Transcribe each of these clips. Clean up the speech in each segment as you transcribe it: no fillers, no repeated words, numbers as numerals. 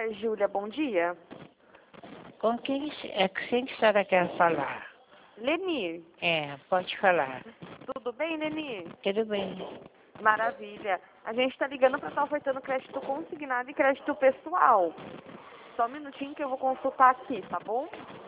falar, Júlia, bom dia. Com quem que a senhora quer falar? Leni, Pode falar. tudo bem, Leni? Tudo bem. Maravilha. A gente está ligando para estar ofertando crédito consignado e crédito pessoal. Só um minutinho que eu vou consultar aqui, tá bom?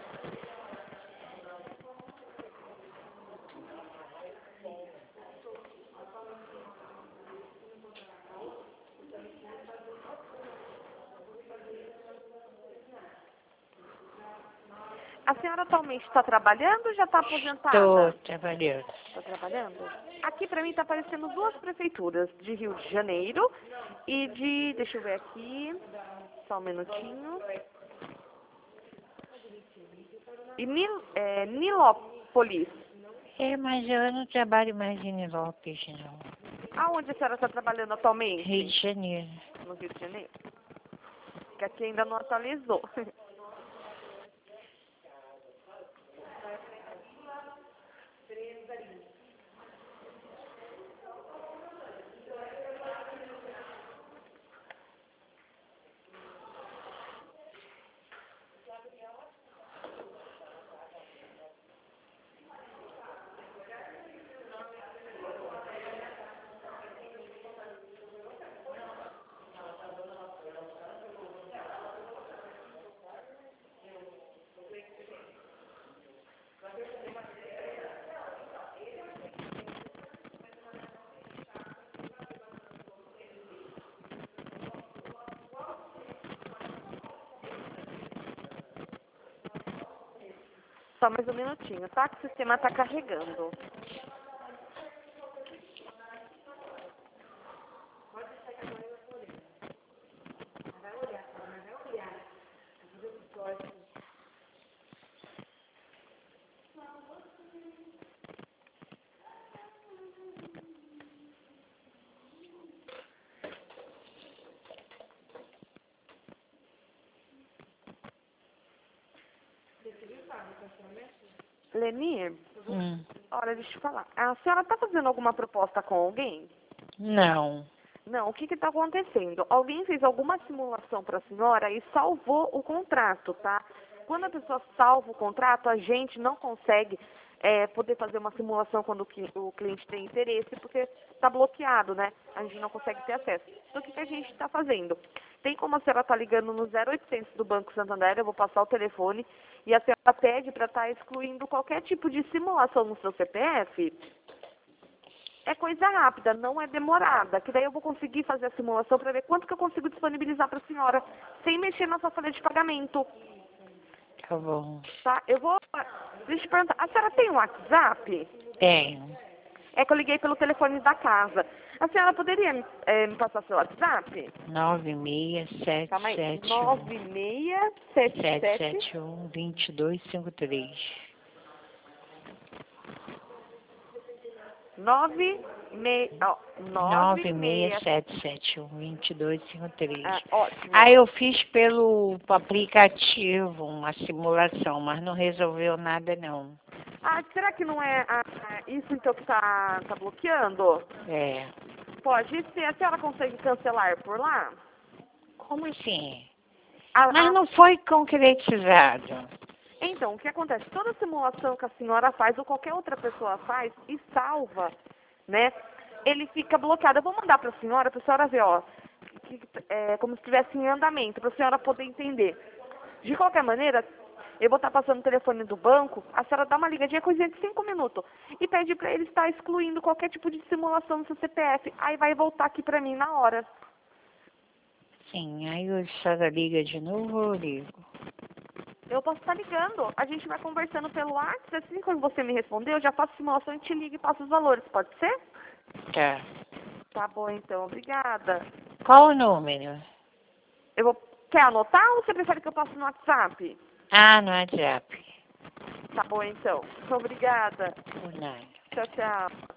A senhora atualmente está trabalhando ou já está aposentada? Estou trabalhando. Está trabalhando? Aqui para mim está aparecendo duas prefeituras, de Rio de Janeiro e de, deixa eu ver aqui, só um minutinho. E Nilópolis. Mas eu não trabalho mais em Nilópolis, não. Aonde a senhora está trabalhando atualmente? Rio de Janeiro. No Rio de Janeiro? Que aqui ainda não atualizou. Só mais um minutinho, tá? Que o sistema está carregando. Leni, olha, deixa eu falar. A senhora está fazendo alguma proposta com alguém? Não. Não, o que está acontecendo? Alguém fez alguma simulação para a senhora e salvou o contrato, tá? Quando a pessoa salva o contrato, a gente não consegue poder fazer uma simulação quando o cliente tem interesse, porque está bloqueado, né? A gente não consegue ter acesso. Então, o que a gente está fazendo? Tem como a senhora estar ligando no 0800 do Banco Santander, eu vou passar o telefone, e a senhora pede para estar excluindo qualquer tipo de simulação no seu CPF. É coisa rápida, não é demorada, que daí eu vou conseguir fazer a simulação para ver quanto que eu consigo disponibilizar para a senhora, sem mexer na sua folha de pagamento. Tá bom. Tá? Deixa eu perguntar, a senhora tem um WhatsApp? Tenho. É que eu liguei pelo telefone da casa. A senhora poderia me passar seu WhatsApp? 96771. Calma aí, 9677 771-2253. 96771-2253. Ótimo. Aí eu fiz pelo aplicativo uma simulação, mas não resolveu nada não. Será que não é isso então que tá bloqueando? Pode ser. A senhora consegue cancelar por lá? Como assim? Mas não foi concretizado. Então, o que acontece? Toda simulação que a senhora faz ou qualquer outra pessoa faz e salva, né? Ele fica bloqueado. Eu vou mandar para a senhora ver, ó, como se estivesse em andamento, para a senhora poder entender. De qualquer maneira, eu vou estar passando o telefone do banco, a senhora dá uma ligadinha, coisinha de 5 minutos, e pede para ele estar excluindo qualquer tipo de simulação no seu CPF. Aí vai voltar aqui para mim na hora. Sim, aí a senhora liga de novo ou eu ligo? Eu posso estar ligando. A gente vai conversando pelo WhatsApp. Assim, quando você me responder, eu já faço simulação e te ligo e passo os valores. Pode ser? Tá. Tá bom, então. Obrigada. Qual o número? Quer anotar ou você prefere que eu passe no WhatsApp? No WhatsApp. Tá bom, então. Obrigada. Por nada. Tchau, tchau.